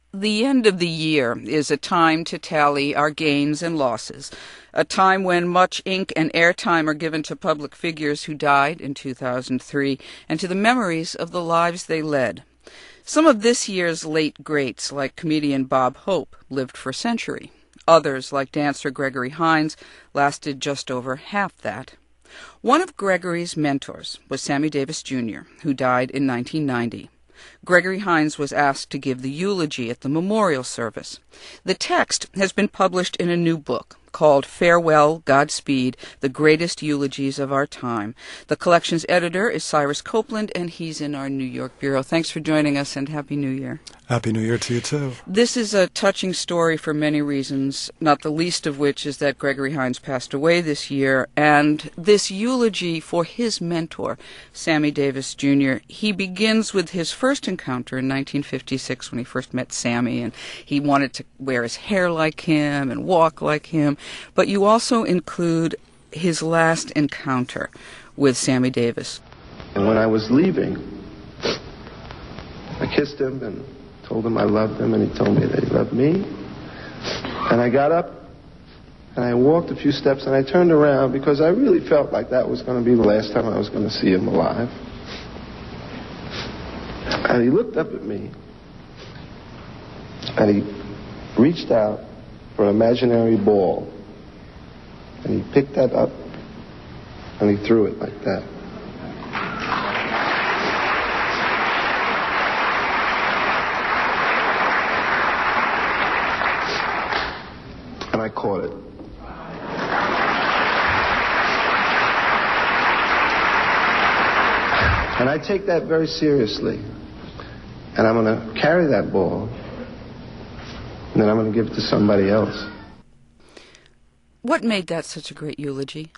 The end of the year is a time to tally our gains and losses, a time when much ink and airtime are given to public figures who died in 2003 and to the memories of the lives they led. Some of this year's late greats, like comedian Bob Hope, lived for a century. Others, like dancer Gregory Hines, lasted just over half that. One of Gregory's mentors was Sammy Davis, Jr., who died in 1990. Gregory Hines was asked to give the eulogy at the memorial service. The text has been published in a new book called Farewell, Godspeed, The Greatest Eulogies of Our Time. The collection's editor is Cyrus Copeland, and he's in our New York bureau. Thanks for joining us, and Happy New Year. Happy New Year to you, too. This is a touching story for many reasons, not the least of which is that Gregory Hines passed away this year, and this eulogy for his mentor, Sammy Davis, Jr., he begins with his first encounter in 1956 when he first met Sammy, and he wanted to wear his hair like him and walk like him, but you also include his last encounter with Sammy Davis. And when I was leaving, I kissed him and told him I loved him, and he told me that he loved me. And I got up, and I walked a few steps, and I turned around because I really felt like that was going to be the last time I was going to see him alive. And he looked up at me, and he reached out for an imaginary ball, and he picked that up, and he threw it like that. And I caught it. And I take that very seriously. And I'm going to carry that ball, and then I'm going to give it to somebody else. What made that such a great eulogy?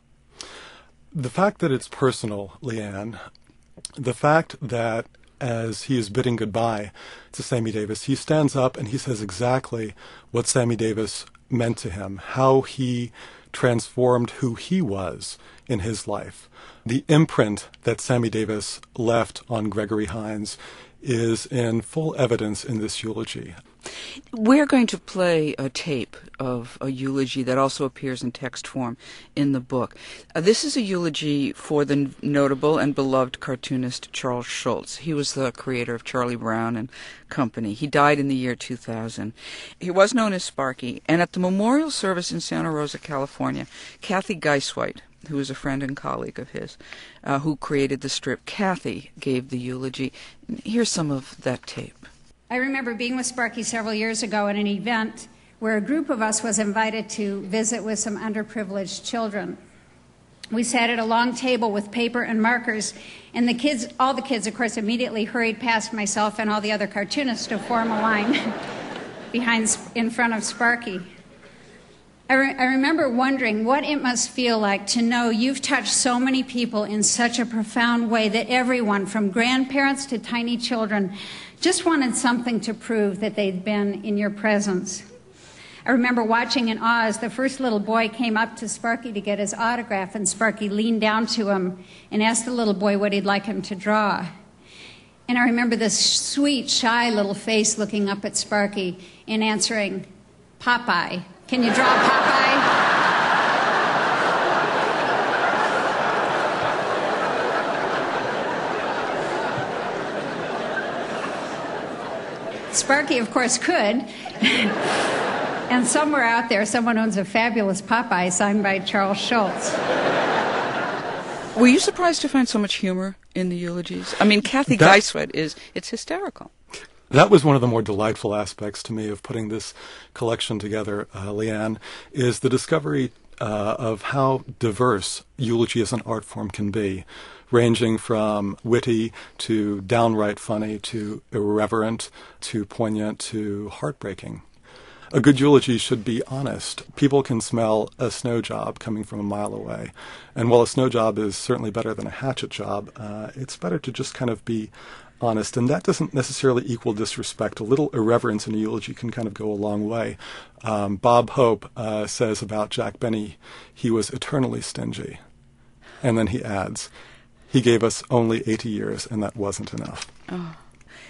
The fact that it's personal, Leanne, the fact that as he is bidding goodbye to Sammy Davis, he stands up and he says exactly what Sammy Davis meant to him, how he transformed who he was in his life. The imprint that Sammy Davis left on Gregory Hines is in full evidence in this eulogy. We're going to play a tape of a eulogy that also appears in text form in the book. This is a eulogy for the notable and beloved cartoonist Charles Schulz. He was the creator of Charlie Brown and Company. He died in the year 2000. He was known as Sparky, and at the memorial service in Santa Rosa, California, Kathy Geisweit, who was a friend and colleague of his, who created the strip, Kathy gave the eulogy. Here's some of that tape. I remember being with Sparky several years ago at an event where a group of us was invited to visit with some underprivileged children. We sat at a long table with paper and markers, and all the kids, of course, immediately hurried past myself and all the other cartoonists to form a line in front of Sparky. I remember wondering what it must feel like to know you've touched so many people in such a profound way that everyone, from grandparents to tiny children, just wanted something to prove that they'd been in your presence. I remember watching in awe as the first little boy came up to Sparky to get his autograph, and Sparky leaned down to him and asked the little boy what he'd like him to draw. And I remember this sweet, shy little face looking up at Sparky and answering, "Popeye. Can you draw Popeye?" Sparky, of course, could. And somewhere out there, someone owns a fabulous Popeye signed by Charles Schulz. Were you surprised to find so much humor in the eulogies? I mean, Kathy Geisweit it's hysterical. That was one of the more delightful aspects to me of putting this collection together, Leanne, is the discovery of how diverse eulogy as an art form can be, ranging from witty to downright funny to irreverent to poignant to heartbreaking. A good eulogy should be honest. People can smell a snow job coming from a mile away. And while a snow job is certainly better than a hatchet job, it's better to just kind of be honest. And that doesn't necessarily equal disrespect. A little irreverence in a eulogy can kind of go a long way. Bob Hope says about Jack Benny, he was eternally stingy. And then he adds, he gave us only 80 years, and that wasn't enough. Oh.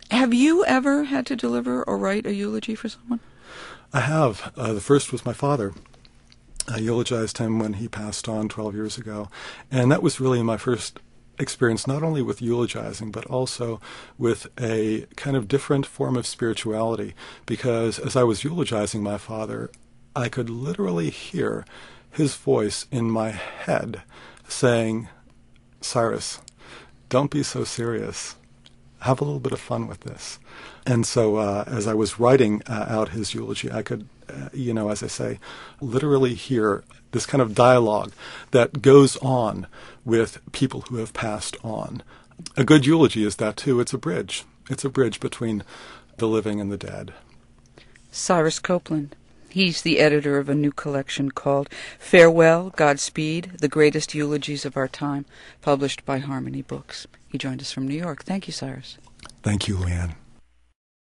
Have you ever had to deliver or write a eulogy for someone? I have. The first was my father. I eulogized him when he passed on 12 years ago. And that was really my first experience, not only with eulogizing, but also with a kind of different form of spirituality. Because as I was eulogizing my father, I could literally hear his voice in my head saying, "Cyrus, don't be so serious. Have a little bit of fun with this." And so as I was writing out his eulogy, I could, as I say, literally hear this kind of dialogue that goes on with people who have passed on. A good eulogy is that, too. It's a bridge. It's a bridge between the living and the dead. Cyrus Copeland. He's the editor of a new collection called Farewell, Godspeed, The Greatest Eulogies of Our Time, published by Harmony Books. He joined us from New York. Thank you, Cyrus. Thank you, Leanne.